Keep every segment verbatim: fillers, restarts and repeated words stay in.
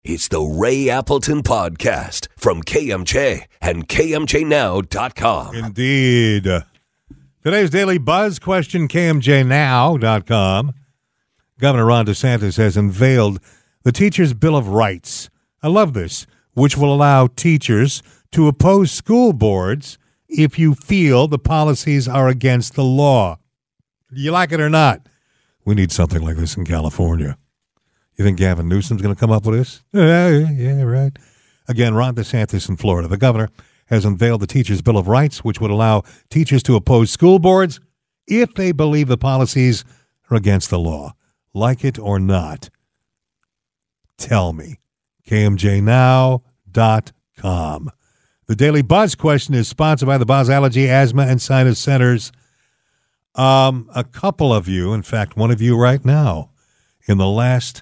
It's the Ray Appleton Podcast from K M J and K M J now dot com. Indeed. Today's Daily Buzz question, K M J now dot com. Governor Ron DeSantis has unveiled the Teachers' Bill of Rights. I love this, which will allow teachers to oppose school boards if you feel the policies are against the law. Do you like it or not? We need something like this in California. You think Gavin Newsom's going to come up with this? Yeah, yeah, right. Again, Ron DeSantis in Florida. The governor has unveiled the Teachers' Bill of Rights, which would allow teachers to oppose school boards if they believe the policies are against the law. Like it or not? Tell me. K M J now dot com. The Daily Buzz question is sponsored by the Buzz Allergy, Asthma, and Sinus Centers. Um, a couple of you, in fact, one of you right now, in the last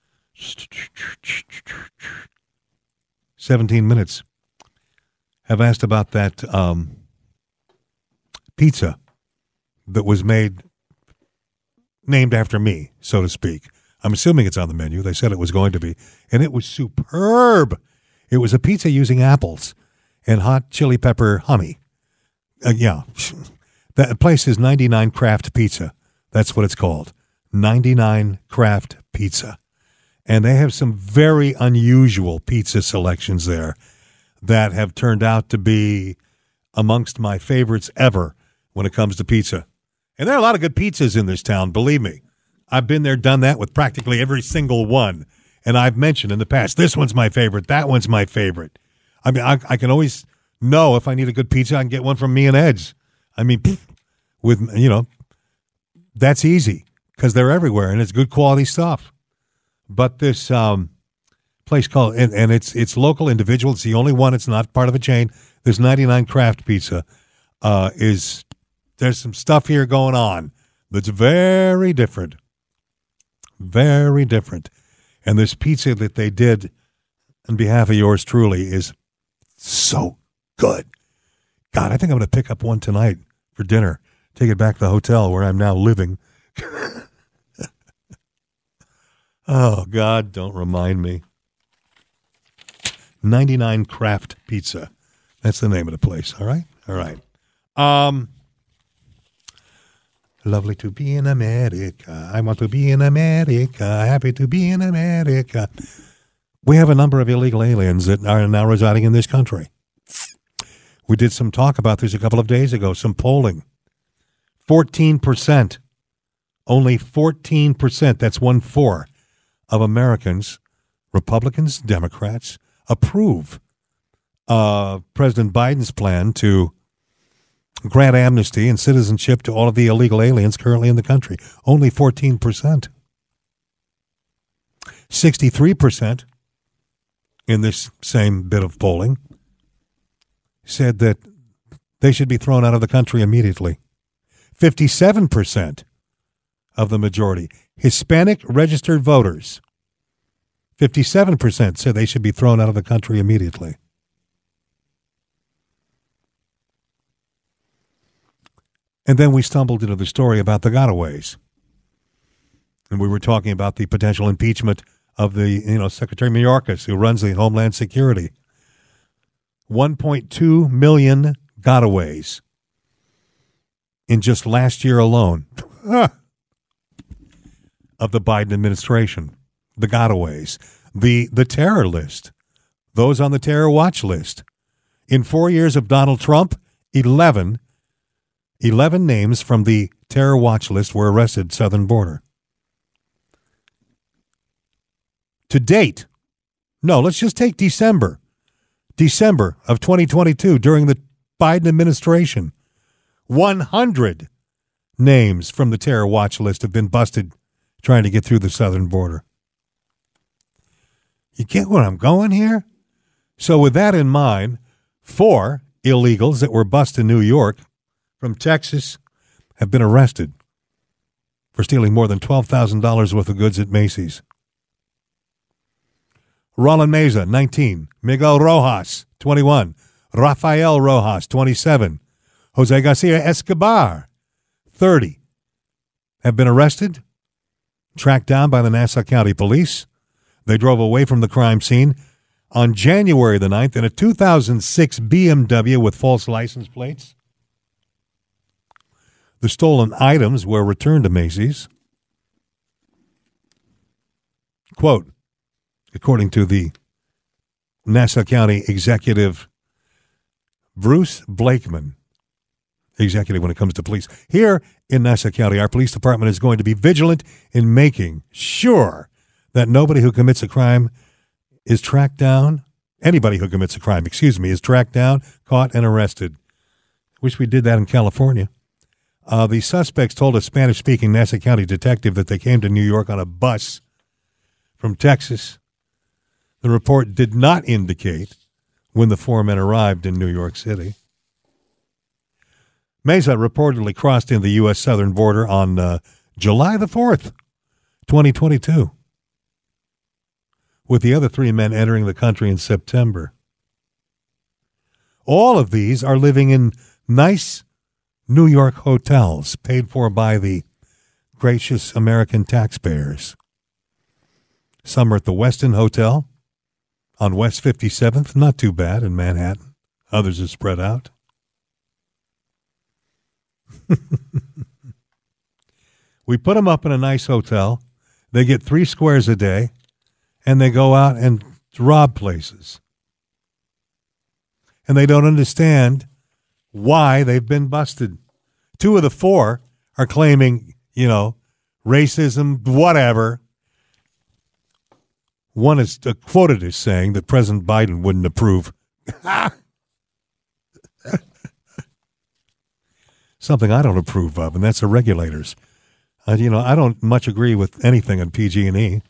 seventeen minutes, have asked about that um, pizza that was made, named after me, so to speak. I'm assuming it's on the menu. They said it was going to be, and it was superb. It was a pizza using apples and hot chili pepper honey. Uh, yeah, that place is ninety-nine Craft Pizza. That's what it's called, ninety-nine Craft Pizza. And they have some very unusual pizza selections there that have turned out to be amongst my favorites ever when it comes to pizza. And there are a lot of good pizzas in this town, believe me. I've been there, done that with practically every single one. And I've mentioned in the past, this one's my favorite, that one's my favorite. I mean, I, I can always know if I need a good pizza, I can get one from me and Ed's. I mean, with, you know, that's easy because they're everywhere and it's good quality stuff. But this um, place called, and, and it's it's local, individual. It's the only one. It's not part of a chain. There's ninety-nine Craft Pizza. Uh, is there's some stuff here going on that's very different, very different. And this pizza that they did on behalf of yours truly is so good. God, I think I'm going to pick up one tonight for dinner. Take it back to the hotel where I'm now living. Oh, God, don't remind me. ninety-nine Craft Pizza. That's the name of the place, all right? All right. Um, lovely to be in America. I want to be in America. Happy to be in America. We have a number of illegal aliens that are now residing in this country. We did some talk about this a couple of days ago, some polling. fourteen percent. Only fourteen percent, that's one-four, of Americans, Republicans, Democrats, approve uh, President Biden's plan to grant amnesty and citizenship to all of the illegal aliens currently in the country. Only fourteen percent. sixty-three percent in this same bit of polling said that they should be thrown out of the country immediately. fifty-seven percent of the majority, Hispanic registered voters, fifty-seven percent said they should be thrown out of the country immediately. And then we stumbled into the story about the gotaways. And we were talking about the potential impeachment of the, you know, Secretary Mayorkas, who runs the Homeland Security. one point two million gotaways in just last year alone of the Biden administration. The gotaways, the, the terror list, those on the terror watch list. In four years of Donald Trump, eleven, eleven names from the terror watch list were arrested southern border. To date, no, let's just take December. December of twenty twenty-two, during the Biden administration, one hundred names from the terror watch list have been busted trying to get through the southern border. You get where I'm going here? So with that in mind, four illegals that were busted in New York from Texas have been arrested for stealing more than twelve thousand dollars worth of goods at Macy's. Roland Meza, nineteen. Miguel Rojas, twenty-one. Rafael Rojas, twenty-seven. Jose Garcia Escobar, thirty. Have been arrested, tracked down by the Nassau County Police. They drove away from the crime scene on January the ninth in a two thousand six B M W with false license plates. The stolen items were returned to Macy's. Quote, according to the Nassau County executive Bruce Blakeman, executive when it comes to police. Here in Nassau County, our police department is going to be vigilant in making sure that nobody who commits a crime is tracked down. Anybody who commits a crime, excuse me, is tracked down, caught, and arrested. Wish we did that in California. Uh, the suspects told a Spanish-speaking Nassau County detective that they came to New York on a bus from Texas. The report did not indicate when the four men arrived in New York City. Meza reportedly crossed in the U S southern border on uh, July the fourth, twenty twenty-two, with the other three men entering the country in September. All of these are living in nice New York hotels paid for by the gracious American taxpayers. Some are at the Westin Hotel on West fifty-seventh, not too bad in Manhattan. Others are spread out. We put them up in a nice hotel. They get three squares a day, and they go out and rob places. And they don't understand why they've been busted. Two of the four are claiming, you know, racism, whatever. One is uh, quoted as saying that President Biden wouldn't approve. Something I don't approve of, and that's the regulators. Uh, you know, I don't much agree with anything on P G and E.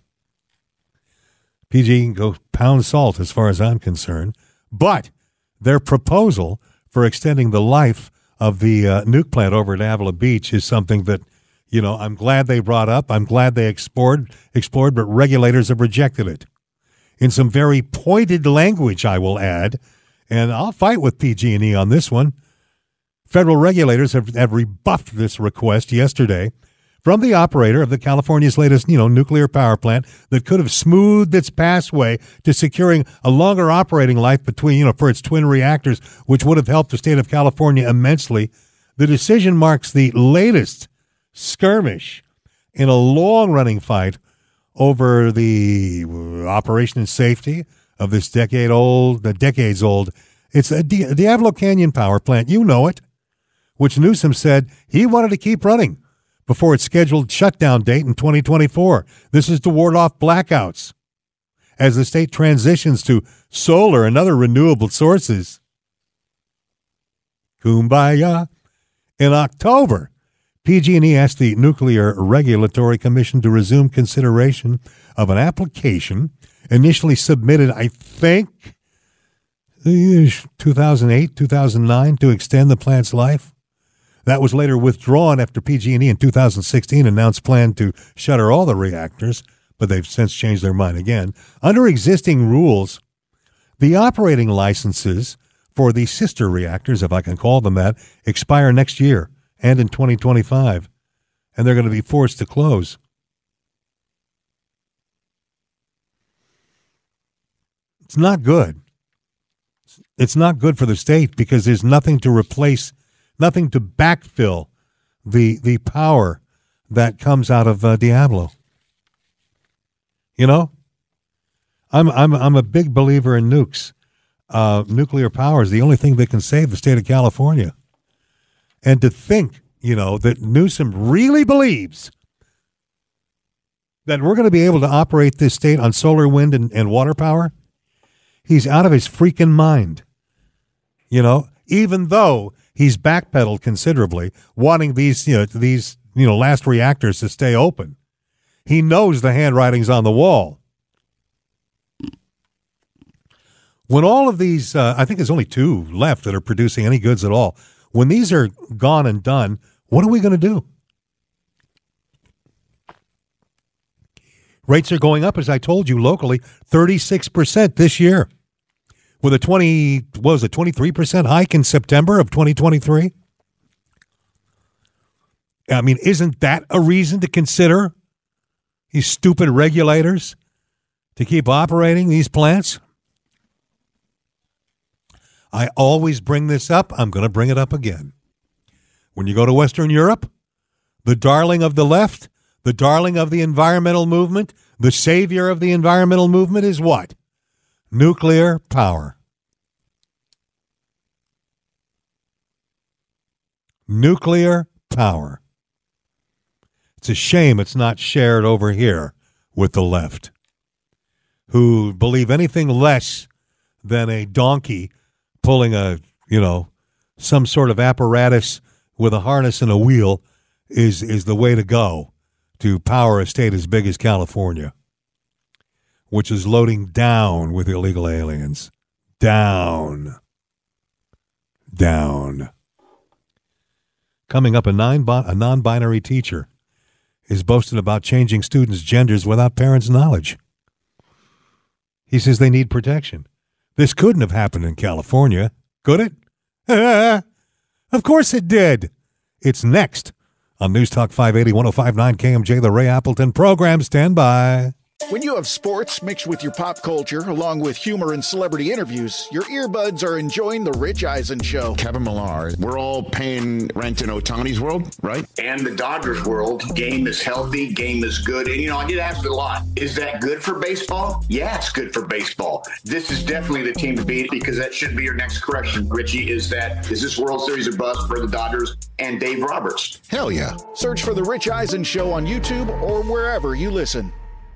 P G can go pound salt as far as I'm concerned. But their proposal for extending the life of the uh, nuke plant over at Avila Beach is something that, you know, I'm glad they brought up. I'm glad they explored, explored, but regulators have rejected it in some very pointed language, I will add. And I'll fight with P G and E on this one. Federal regulators have, have rebuffed this request yesterday from the operator of the California's latest, you know, nuclear power plant that could have smoothed its pathway to securing a longer operating life between, you know, for its twin reactors, which would have helped the state of California immensely. The decision marks the latest skirmish in a long-running fight over the operation and safety of this decade-old, the decades-old. It's a Di- Diablo Canyon power plant. You know it, which Newsom said he wanted to keep running before its scheduled shutdown date in twenty twenty-four. This is to ward off blackouts as the state transitions to solar and other renewable sources. Kumbaya. In October, P G and E asked the Nuclear Regulatory Commission to resume consideration of an application initially submitted, I think, two thousand eight, two thousand nine, to extend the plant's life. That was later withdrawn after P G and E in two thousand sixteen announced plan to shutter all the reactors, but they've since changed their mind again. Under existing rules, the operating licenses for the sister reactors, if I can call them that, expire next year and in twenty twenty-five, and they're going to be forced to close. It's not good. It's not good for the state because there's nothing to replace, nothing to backfill the the power that comes out of uh, Diablo. You know, I'm I'm I'm a big believer in nukes. Uh, nuclear power is the only thing that can save the state of California. And to think, you know, that Newsom really believes that we're going to be able to operate this state on solar, wind, and, and water power, he's out of his freaking mind. You know, even though he's backpedaled considerably, wanting these, you know, these, you know, last reactors to stay open. He knows the handwriting's on the wall. When all of these, uh, I think there's only two left that are producing any goods at all. When these are gone and done, what are we going to do? Rates are going up, as I told you, locally, thirty-six percent this year. With a twenty, what was it, twenty-three percent hike in September of twenty twenty-three? I mean, isn't that a reason to consider these stupid regulators to keep operating these plants? I always bring this up. I'm going to bring it up again. When you go to Western Europe, the darling of the left, the darling of the environmental movement, the savior of the environmental movement is what? Nuclear power. Nuclear power. It's a shame it's not shared over here with the left, who believe anything less than a donkey pulling a, you know, some sort of apparatus with a harness and a wheel is is the way to go to power a state as big as California, which is loading down with illegal aliens. Down. Down. Coming up, a, nine, a non-binary teacher is boasting about changing students' genders without parents' knowledge. He says they need protection. This couldn't have happened in California, could it? Of course it did. It's next on News Talk five eighty, ten fifty-nine K M J, the Ray Appleton program. Stand by. When you have sports mixed with your pop culture, along with humor and celebrity interviews, your earbuds are enjoying The Rich Eisen Show. Kevin Millar, we're all paying rent in Ohtani's world, right? And the Dodgers world. Game is healthy, game is good. And, you know, I get asked a lot, is that good for baseball? Yeah, it's good for baseball. This is definitely the team to beat, because that should be your next correction, Richie, is that, is this World Series a bust for the Dodgers and Dave Roberts? Hell yeah. Search for The Rich Eisen Show on YouTube or wherever you listen.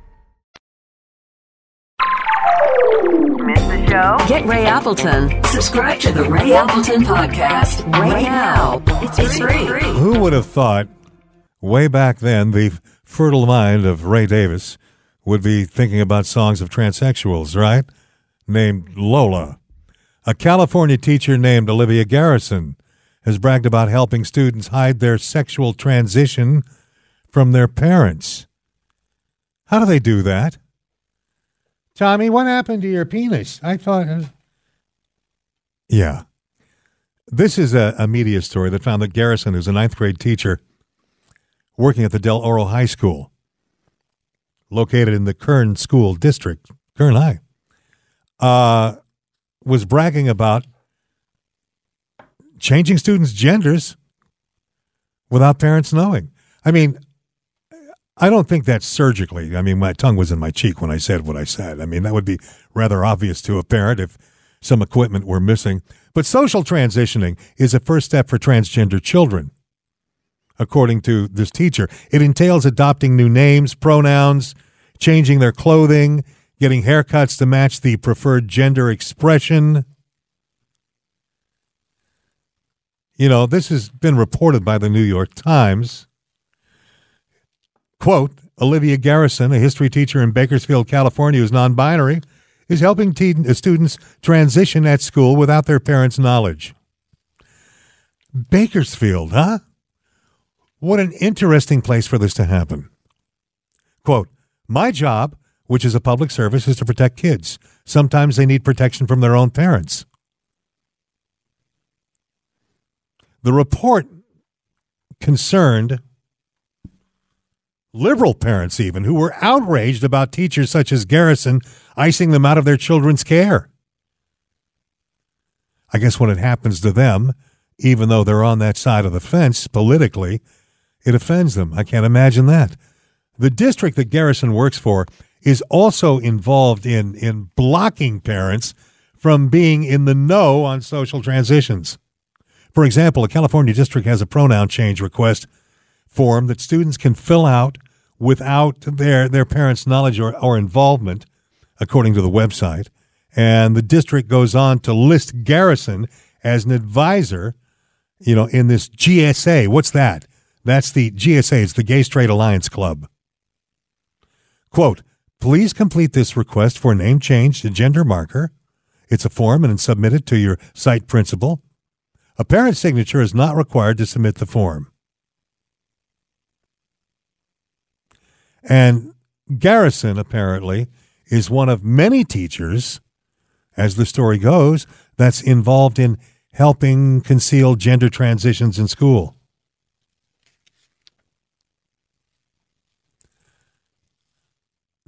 Miss the show? Get Ray Appleton. Subscribe to the Ray Appleton podcast right now. It's, it's free. free. Who would have thought way back then the fertile mind of Ray Davis would be thinking about songs of transsexuals, right? Named Lola. A California teacher named Olivia Garrison has bragged about helping students hide their sexual transition from their parents. How do they do that? Tommy, what happened to your penis? I thought... Uh... Yeah. This is a, a media story that found that Garrison, who's a ninth grade teacher working at the Del Oro High School, located in the Kern School District, Kern High, uh, was bragging about changing students' genders without parents knowing. I mean... I don't think that's surgically. I mean, my tongue was in my cheek when I said what I said. I mean, that would be rather obvious to a parent if some equipment were missing. But social transitioning is a first step for transgender children, according to this teacher. It entails adopting new names, pronouns, changing their clothing, getting haircuts to match the preferred gender expression. You know, this has been reported by the New York Times. Quote, Olivia Garrison, a history teacher in Bakersfield, California, who's non-binary, is helping te- students transition at school without their parents' knowledge. Bakersfield, huh? What an interesting place for this to happen. Quote, my job, which is a public service, is to protect kids. Sometimes they need protection from their own parents. The report concerned liberal parents even, who were outraged about teachers such as Garrison icing them out of their children's care. I guess when it happens to them, even though they're on that side of the fence politically, it offends them. I can't imagine that. The district that Garrison works for is also involved in, in blocking parents from being in the know on social transitions. For example, a California district has a pronoun change request form that students can fill out without their, their parents' knowledge or, or involvement, according to the website. And the district goes on to list Garrison as an advisor, you know, in this G S A. What's that? That's the G S A. It's the Gay Straight Alliance Club. Quote, please complete this request for name change to gender marker. It's a form and submit it to your site principal. A parent's signature is not required to submit the form. And Garrison, apparently, is one of many teachers, as the story goes, that's involved in helping conceal gender transitions in school.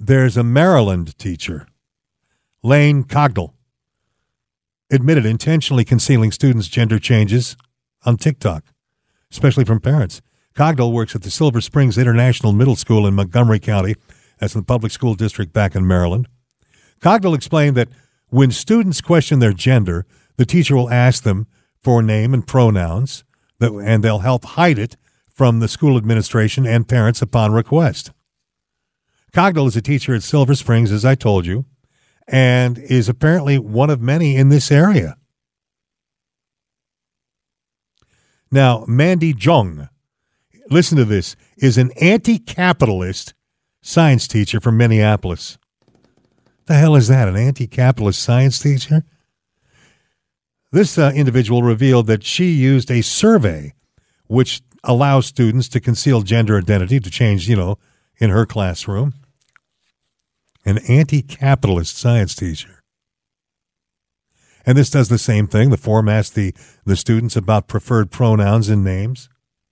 There's a Maryland teacher, Lane Cogdell, admitted intentionally concealing students' gender changes on TikTok, especially from parents. Cogdell works at the Silver Springs International Middle School in Montgomery County. That's in the public school district back in Maryland. Cogdell explained that when students question their gender, the teacher will ask them for name and pronouns, that, and they'll help hide it from the school administration and parents upon request. Cogdell is a teacher at Silver Springs, as I told you, and is apparently one of many in this area. Now, Mandy Jung, listen to this, is an anti-capitalist science teacher from Minneapolis. The hell is that, an anti-capitalist science teacher? This uh, individual revealed that she used a survey which allows students to conceal gender identity, to change, you know, in her classroom. An anti-capitalist science teacher. And this does the same thing. The form asks the, the students about preferred pronouns and names.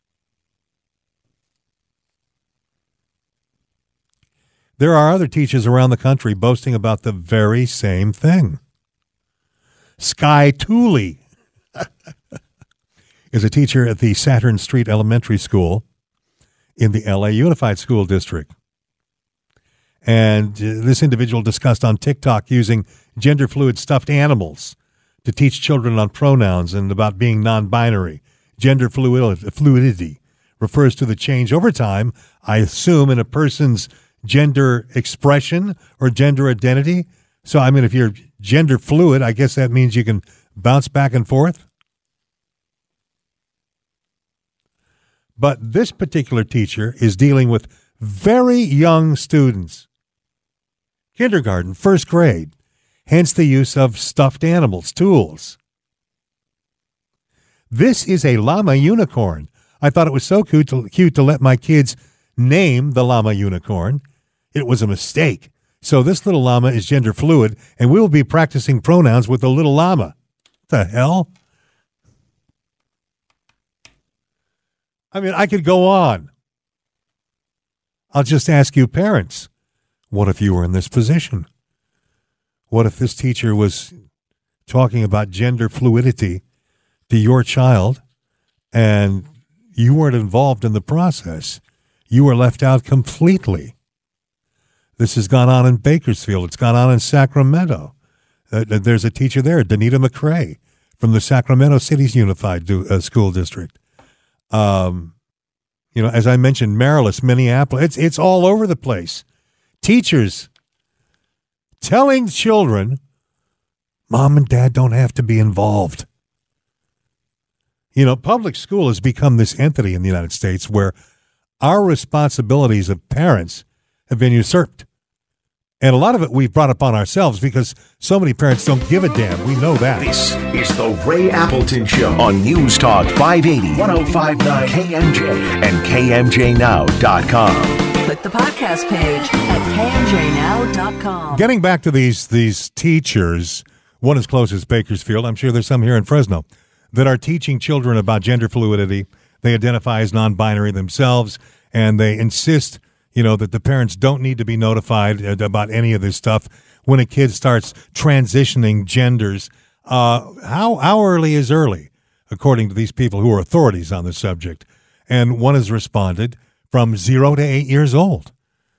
There are other teachers around the country boasting about the very same thing. Sky Tooley is a teacher at the Saturn Street Elementary School in the L A Unified School District. And uh, this individual discussed on TikTok using gender-fluid stuffed animals to teach children on pronouns and about being non-binary. Gender fluid, fluidity refers to the change over time, I assume, in a person's gender expression or gender identity. So, I mean, if you're gender fluid, I guess that means you can bounce back and forth. But this particular teacher is dealing with very young students. Kindergarten, first grade, hence the use of stuffed animals, tools. This is a llama unicorn. I thought it was so cute to, cute to let my kids name the llama unicorn. It was a mistake. So this little llama is gender fluid, and we will be practicing pronouns with the little llama. What the hell? I mean, I could go on. I'll just ask you parents, what if you were in this position? What if this teacher was talking about gender fluidity to your child and you weren't involved in the process? You were left out completely. This has gone on in Bakersfield. It's gone on in Sacramento. Uh, there's a teacher there, Danita McCrae, from the Sacramento City's Unified do, uh, School District. Um, you know, as I mentioned, Maryland, Minneapolis, it's, it's all over the place. Teachers telling children, mom and dad don't have to be involved. You know, public school has become this entity in the United States where our responsibilities of parents have been usurped. And a lot of it we've brought upon ourselves because so many parents don't give a damn. We know that. This is the Ray Appleton Show on News Talk five eighty, ten fifty-nine K M J and K M J now dot com. Click the podcast page at K M J now dot com. Getting back to these these teachers, one as close as Bakersfield, I'm sure there's some here in Fresno, that are teaching children about gender fluidity. They identify as non-binary themselves, and they insist, you know, that the parents don't need to be notified about any of this stuff when a kid starts transitioning genders. Uh, how, how early is early, according to these people who are authorities on the subject? And one has responded from zero to eight years old.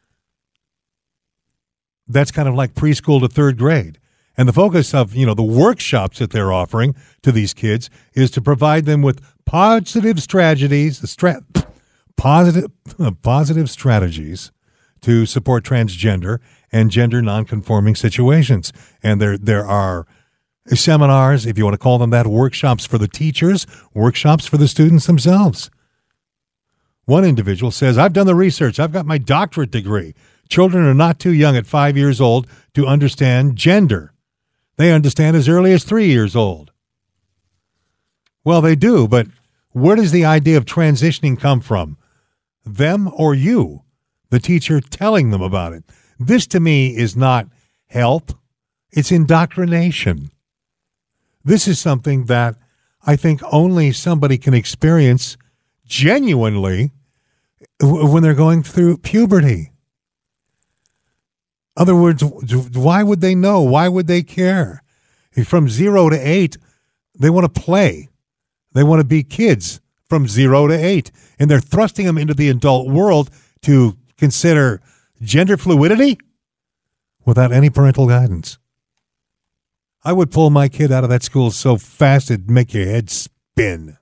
That's kind of like preschool to third grade. And the focus of, you know, the workshops that they're offering to these kids is to provide them with positive strategies, stra- positive, positive strategies to support transgender and gender nonconforming situations. And there, there are seminars, if you want to call them that, workshops for the teachers, workshops for the students themselves. One individual says, I've done the research. I've got my doctorate degree. Children are not too young at five years old to understand gender. They understand as early as three years old. Well, they do, but where does the idea of transitioning come from? Them or you, the teacher telling them about it? This, to me, is not help. It's indoctrination. This is something that I think only somebody can experience genuinely when they're going through puberty. Other words, why would they know? Why would they care? From zero to eight, they want to play. They want to be kids from zero to eight. And they're thrusting them into the adult world to consider gender fluidity without any parental guidance. I would pull my kid out of that school so fast it'd make your head spin.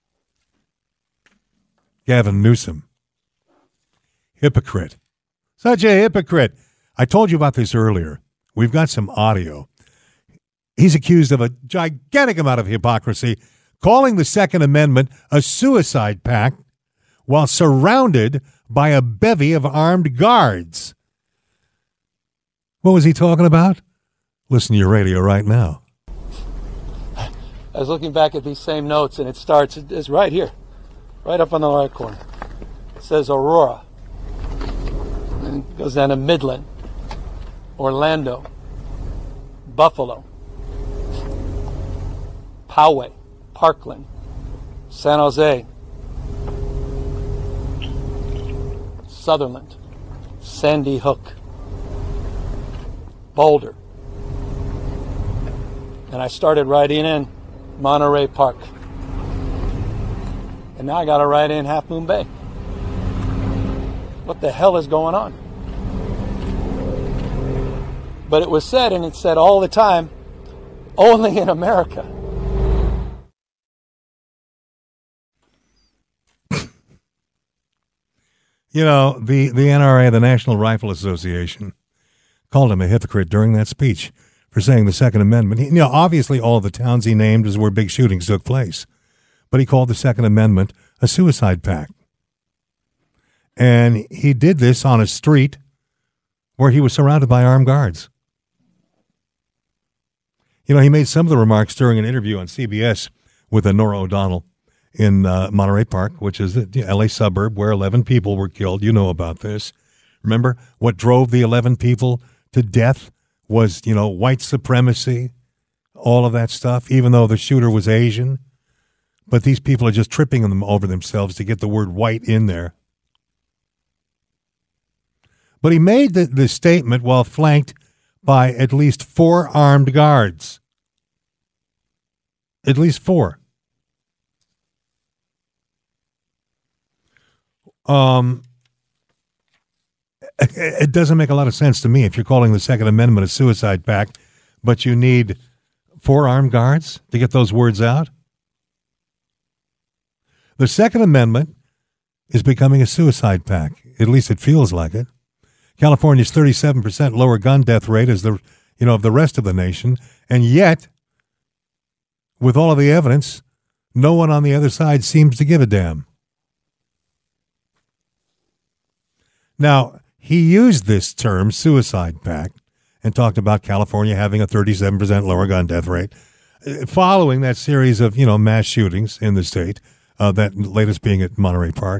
Gavin Newsom. Hypocrite. Such a hypocrite. I told you about this earlier. We've got some audio. He's accused of a gigantic amount of hypocrisy, calling the Second Amendment a suicide pact while surrounded by a bevy of armed guards. What was he talking about? Listen to your radio right now. I was looking back at these same notes, and it starts, it's right here, right up on the right corner. It says Aurora. And it goes down to Midland, Orlando, Buffalo, Poway, Parkland, San Jose, Sutherland, Sandy Hook, Boulder. And I started writing in Monterey Park. And now I got to write in Half Moon Bay. What the hell is going on? But it was said, and it's said all the time, only in America. You know, the, the N R A, the National Rifle Association, called him a hypocrite during that speech for saying the Second Amendment. He, you know, obviously all the towns he named is where big shootings took place. But he called the Second Amendment a suicide pact. And he did this on a street where he was surrounded by armed guards. You know, he made some of the remarks during an interview on C B S with Norah O'Donnell in uh, Monterey Park, which is the L A suburb where eleven people were killed. You know about this. Remember, what drove the eleven people to death was, you know, white supremacy, all of that stuff, even though the shooter was Asian. But these people are just tripping them over themselves to get the word white in there. But he made the, the statement while flanked by at least four armed guards. At least four. Um, it doesn't make a lot of sense to me if you're calling the Second Amendment a suicide pact, but you need four armed guards to get those words out. The Second Amendment is becoming a suicide pact. At least it feels like it. California's thirty-seven percent lower gun death rate is the, you know, of the rest of the nation, and yet, with all of the evidence, no one on the other side seems to give a damn. Now, he used this term, suicide pact, and talked about California having a thirty-seven percent lower gun death rate, following that series of, you know, mass shootings in the state, uh, that latest being at Monterey Park.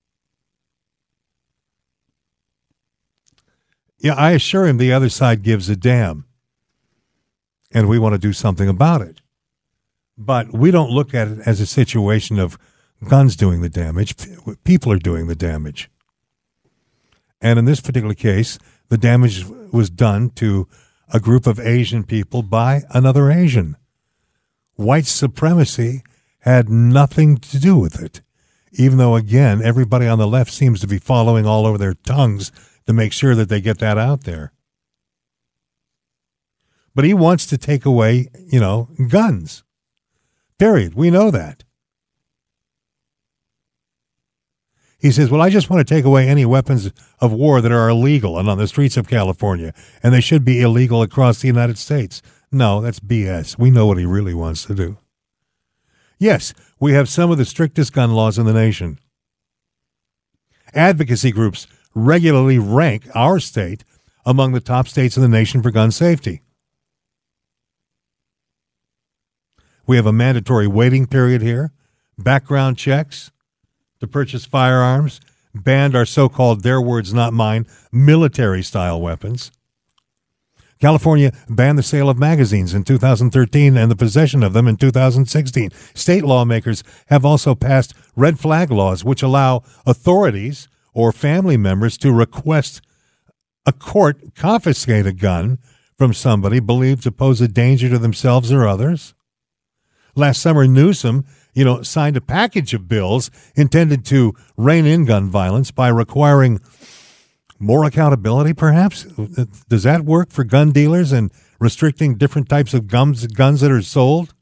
Yeah, I assure him the other side gives a damn, and we want to do something about it. But we don't look at it as a situation of guns doing the damage. People are doing the damage. And in this particular case, the damage was done to a group of Asian people by another Asian. White supremacy had nothing to do with it, even though, again, everybody on the left seems to be following all over their tongues to make sure that they get that out there. But he wants to take away, you know, guns. Period. We know that. He says, well, I just want to take away any weapons of war that are illegal and on the streets of California, and they should be illegal across the United States. No, that's B S. We know what he really wants to do. Yes, we have some of the strictest gun laws in the nation. Advocacy groups regularly rank our state among the top states in the nation for gun safety. We have a mandatory waiting period here, background checks to purchase firearms, banned our so-called, their words not mine, military-style weapons. California banned the sale of magazines in two thousand thirteen and the possession of them in two thousand sixteen. State lawmakers have also passed red flag laws which allow authorities or family members to request a court confiscate a gun from somebody believed to pose a danger to themselves or others. Last summer, Newsom, you know, signed a package of bills intended to rein in gun violence by requiring more accountability, perhaps? Does that work for gun dealers and restricting different types of guns, guns that are sold?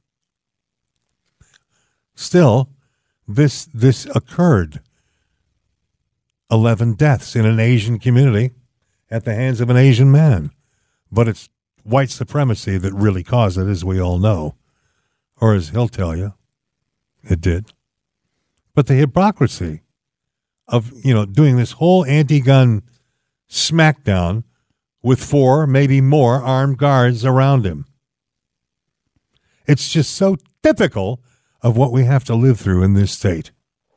Still, this this occurred. Eleven deaths in an Asian community at the hands of an Asian man. But it's white supremacy that really caused it, as we all know. Or as he'll tell you, it did. But the hypocrisy of, you know, doing this whole anti-gun smackdown with four, maybe more, armed guards around him. It's just so typical of what we have to live through in this state.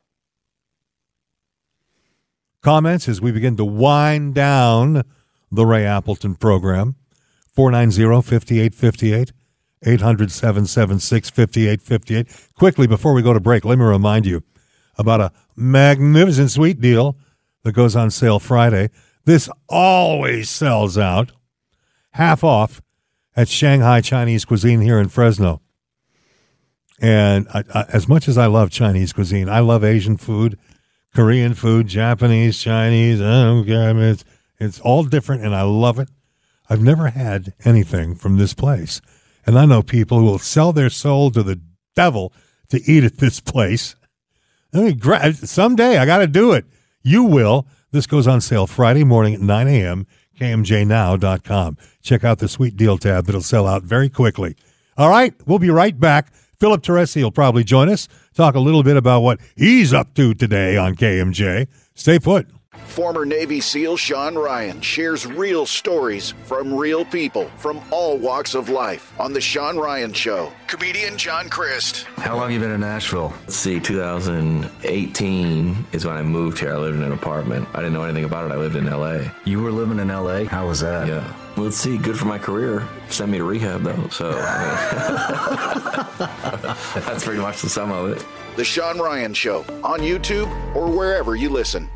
Comments as we begin to wind down the Ray Appleton program. four nine zero, five eight five eight, eight hundred, seven seven six, five eight five eight. Quickly, before we go to break, let me remind you about a magnificent sweet deal that goes on sale Friday. This always sells out. Half off at Shanghai Chinese Cuisine here in Fresno. And I, I, as much as I love Chinese cuisine, I love Asian food, Korean food, Japanese, Chinese. I don't care. I mean, it's, it's all different, and I love it. I've never had anything from this place. And I know people who will sell their soul to the devil to eat at this place. I mean, gra- someday I got to do it. You will. This goes on sale Friday morning at nine a.m., K M J now dot com. Check out the sweet deal tab. It'll sell out very quickly. All right, we'll be right back. Philip Teresi will probably join us, talk a little bit about what he's up to today on K M J. Stay put. Former Navy SEAL Sean Ryan shares real stories from real people from all walks of life on The Sean Ryan Show. Comedian John Christ. How long have you been in Nashville? Let's see, two thousand eighteen is when I moved here. I lived in an apartment. I didn't know anything about it. I lived in L A. You were living in L A? How was that? Yeah. Well, let's see, good for my career. Sent me to rehab, though, so I mean, that's pretty much the sum of it. The Sean Ryan Show on YouTube or wherever you listen.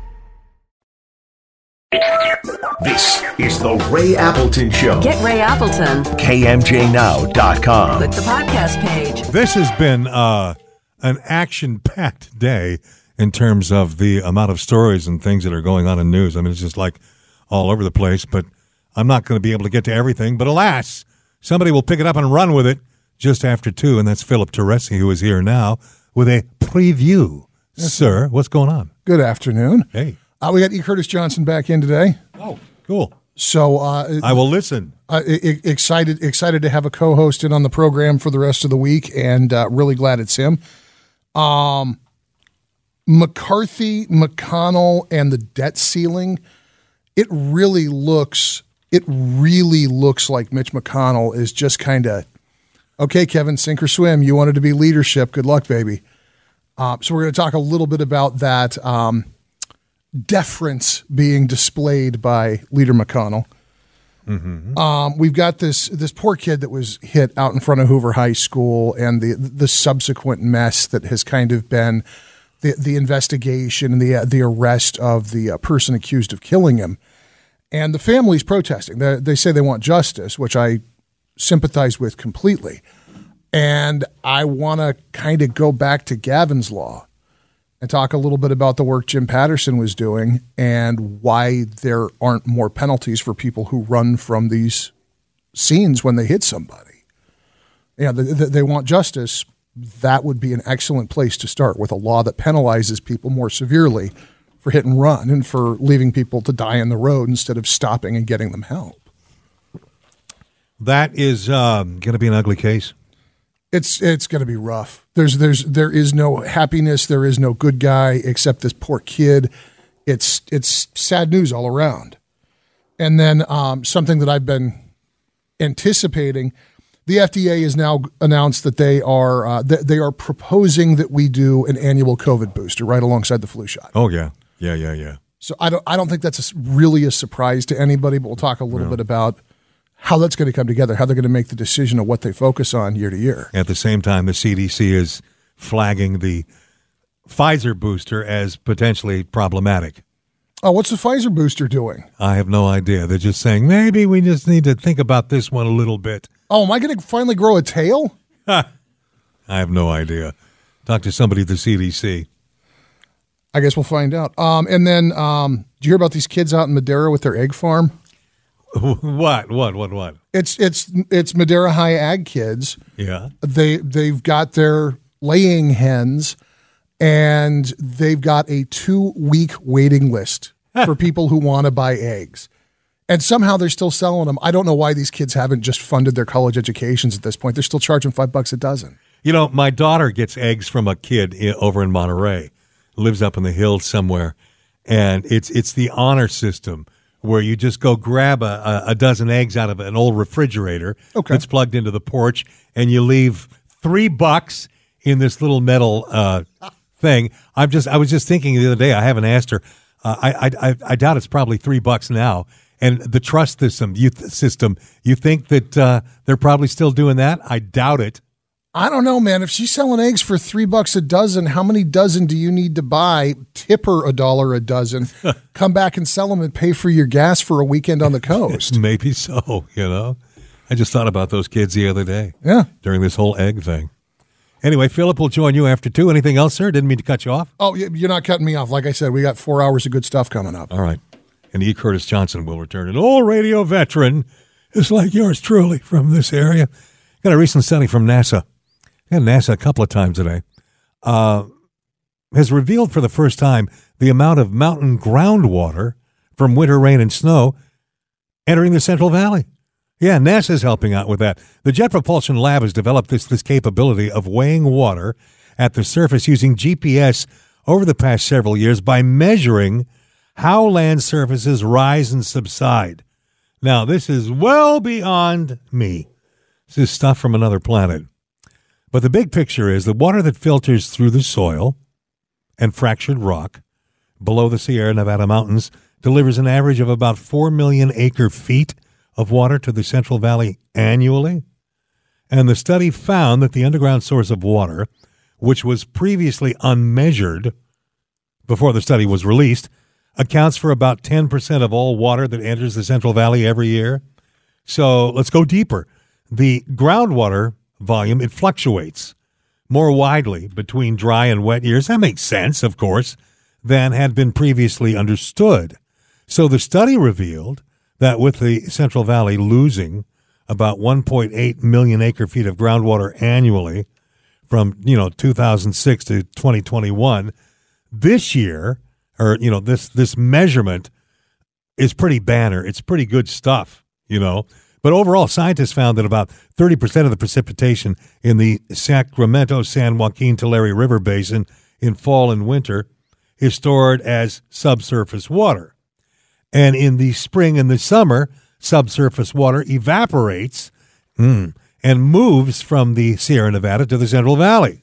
This is the Ray Appleton Show. Get Ray Appleton. K M J now dot com. Click the podcast page. This has been uh, an action-packed day in terms of the amount of stories and things that are going on in news. I mean, it's just like all over the place, but I'm not going to be able to get to everything. But alas, somebody will pick it up and run with it just after two, and that's Philip Teresi, who is here now with a preview. Yes, sir, what's going on? Good afternoon. Hey. Uh, we got E. Curtis Johnson back in today. Oh, cool. So uh, I will listen. Uh, I- excited, excited to have a co-host in on the program for the rest of the week, and uh, really glad it's him. Um, McCarthy, McConnell, and the debt ceiling. It really looks. It really looks like Mitch McConnell is just kind of, okay, Kevin, sink or swim. You wanted to be leadership. Good luck, baby. Uh, so we're going to talk a little bit about that. Um, deference being displayed by Leader McConnell. Mm-hmm. Um, we've got this this poor kid that was hit out in front of Hoover High School, and the the subsequent mess that has kind of been the the investigation and the uh, the arrest of the uh, person accused of killing him, and the family's protesting. They, they say they want justice, which I sympathize with completely. And I want to kind of go back to Gavin's Law and talk a little bit about the work Jim Patterson was doing and why there aren't more penalties for people who run from these scenes when they hit somebody. Yeah, they, they want justice. That would be an excellent place to start, with a law that penalizes people more severely for hit and run and for leaving people to die on the road instead of stopping and getting them help. That is um, going to be an ugly case. It's it's going to be rough. There's there's there is no happiness. There is no good guy except this poor kid. It's it's sad news all around. And then um, something that I've been anticipating, the F D A has now announced that they are uh, th- they are proposing that we do an annual COVID booster right alongside the flu shot. Oh yeah, yeah, yeah, yeah. So I don't I don't think that's a, really a surprise to anybody. But we'll talk a little no. bit about how that's going to come together, how they're going to make the decision of what they focus on year to year. At the same time, the C D C is flagging the Pfizer booster as potentially problematic. Oh, what's the Pfizer booster doing? I have no idea. They're just saying, maybe we just need to think about this one a little bit. Oh, am I going to finally grow a tail? I have no idea. Talk to somebody at the C D C. I guess we'll find out. Um, and then, um, do you hear about these kids out in Madera with their egg farm? What? What? What? What? It's it's it's Madera High Ag kids. Yeah. They they've got their laying hens, and they've got a two week waiting list for people who want to buy eggs. And somehow they're still selling them. I don't know why these kids haven't just funded their college educations at this point. They're still charging five bucks a dozen. You know, my daughter gets eggs from a kid in, over in Monterey, lives up in the hills somewhere, and it's it's the honor system where you just go grab a, a dozen eggs out of an old refrigerator okay. that's plugged into the porch, and you leave three bucks in this little metal uh, thing. I'm just I was just thinking the other day. I haven't asked her. Uh, I, I I doubt it's probably three bucks now. And the trust system, youth system, you think that uh, they're probably still doing that? I doubt it. I don't know, man. If she's selling eggs for three bucks a dozen, how many dozen do you need to buy? Tip her a dollar a dozen. Come back and sell them and pay for your gas for a weekend on the coast. Maybe so, you know. I just thought about those kids the other day. Yeah. During this whole egg thing. Anyway, Philip will join you after two. Anything else, sir? Didn't mean to cut you off. Oh, you're not cutting me off. Like I said, we got four hours of good stuff coming up. All right. And E. Curtis Johnson will return. An old radio veteran, just like yours truly, from this area. Got a recent study from NASA. Got NASA a couple of times today. Uh, has revealed for the first time the amount of mountain groundwater from winter rain and snow entering the Central Valley. Yeah, NASA's helping out with that. The Jet Propulsion Lab has developed this, this capability of weighing water at the surface using G P S over the past several years by measuring how land surfaces rise and subside. Now, this is well beyond me. This is stuff from another planet. But the big picture is the water that filters through the soil and fractured rock below the Sierra Nevada mountains delivers an average of about four million acre feet of water to the Central Valley annually. And the study found that the underground source of water, which was previously unmeasured before the study was released, accounts for about ten percent of all water that enters the Central Valley every year. So let's go deeper. The groundwater volume, it fluctuates more widely between dry and wet years. That makes sense, of course, than had been previously understood. So the study revealed that with the Central Valley losing about one point eight million acre feet of groundwater annually from, you know, two thousand six to twenty twenty-one, this year, or, you know, this this measurement is pretty banner. It's pretty good stuff, you know. But overall, scientists found that about thirty percent of the precipitation in the Sacramento-San Joaquin-Tulare River Basin in fall and winter is stored as subsurface water. And in the spring and the summer, subsurface water evaporates mm, and moves from the Sierra Nevada to the Central Valley.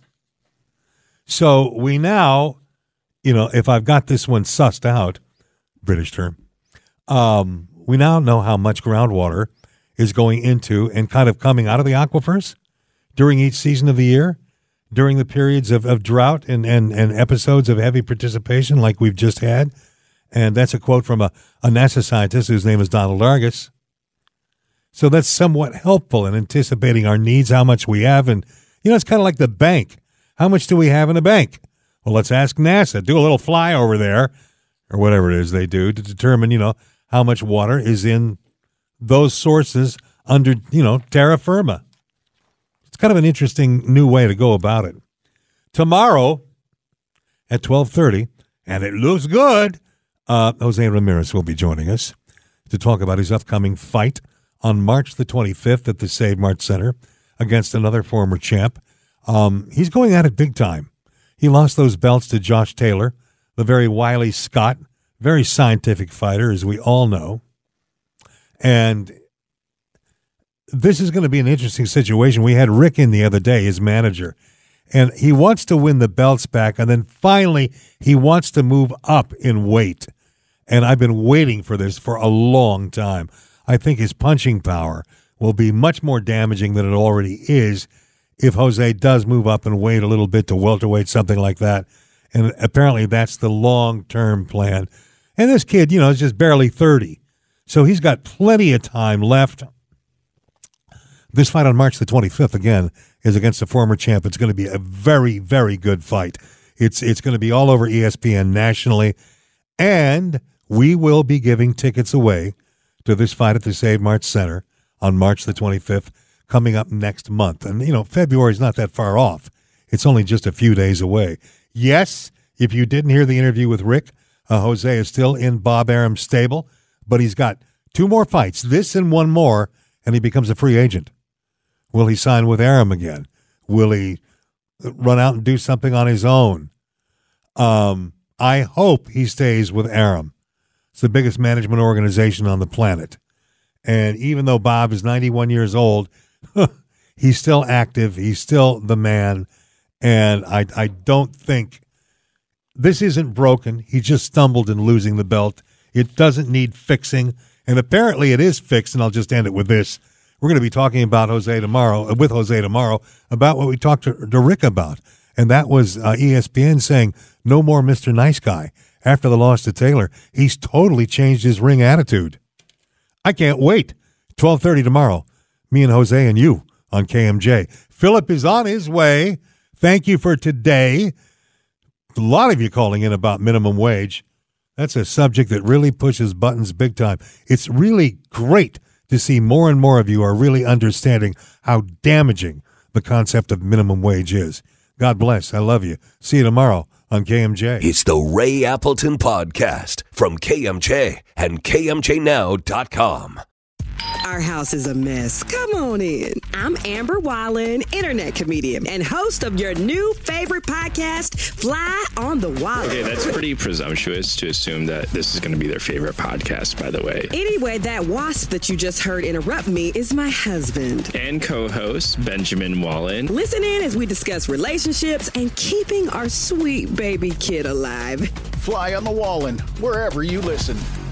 So we now... You know, if I've got this one sussed out, British term, um, we now know how much groundwater is going into and kind of coming out of the aquifers during each season of the year, during the periods of, of drought and, and, and episodes of heavy precipitation like we've just had. And that's a quote from a, a NASA scientist whose name is Donald Argus. So that's somewhat helpful in anticipating our needs, how much we have. And, you know, it's kind of like the bank. How much do we have in a bank? Well, let's ask NASA. Do a little fly over there, or whatever it is they do, to determine, you know, how much water is in those sources under, you know, terra firma. It's kind of an interesting new way to go about it. Tomorrow at twelve thirty, and it looks good, uh, Jose Ramirez will be joining us to talk about his upcoming fight on March the twenty-fifth at the Save Mart Center against another former champ. Um, he's going at it big time. He lost those belts to Josh Taylor, the very wily Scot, very scientific fighter, as we all know. And this is going to be an interesting situation. We had Rick in the other day, his manager, and he wants to win the belts back, and then finally he wants to move up in weight. And I've been waiting for this for a long time. I think his punching power will be much more damaging than it already is if Jose does move up and weight a little bit to welterweight, something like that. And apparently that's the long-term plan. And this kid, you know, is just barely thirty. So he's got plenty of time left. This fight on March the twenty-fifth, again, is against the former champ. It's going to be a very, very good fight. It's it's going to be all over E S P N nationally. And we will be giving tickets away to this fight at the Save Mart Center on March the twenty-fifth, coming up next month. And, you know, February is not that far off. It's only just a few days away. Yes, if you didn't hear the interview with Rick, uh, Jose is still in Bob Arum's stable, but he's got two more fights, this and one more, and he becomes a free agent. Will he sign with Arum again? Will he run out and do something on his own? Um, I hope he stays with Arum. It's the biggest management organization on the planet. And even though Bob is ninety-one years old, he's still active. He's still the man. And I, I don't think this isn't broken. He just stumbled in losing the belt. It doesn't need fixing. And apparently it is fixed. And I'll just end it with this. We're going to be talking about Jose tomorrow, with Jose tomorrow, about what we talked to, to Rick about. And that was uh, E S P N saying, no more Mister Nice Guy. After the loss to Taylor, he's totally changed his ring attitude. I can't wait. twelve thirty tomorrow. Me and Jose and you on K M J. Philip is on his way. Thank you for today. A lot of you calling in about minimum wage. That's a subject that really pushes buttons big time. It's really great to see more and more of you are really understanding how damaging the concept of minimum wage is. God bless. I love you. See you tomorrow on K M J. It's the Ray Appleton Podcast from K M J and K M J now dot com. Our house is a mess. Come on in. I'm Amber Wallen, internet comedian and host of your new favorite podcast, Fly on the Wall. Okay, that's pretty presumptuous to assume that this is going to be their favorite podcast, by the way. Anyway, that wasp that you just heard interrupt me is my husband. And co-host, Benjamin Wallen. Listen in as we discuss relationships and keeping our sweet baby kid alive. Fly on the Wallen, wherever you listen.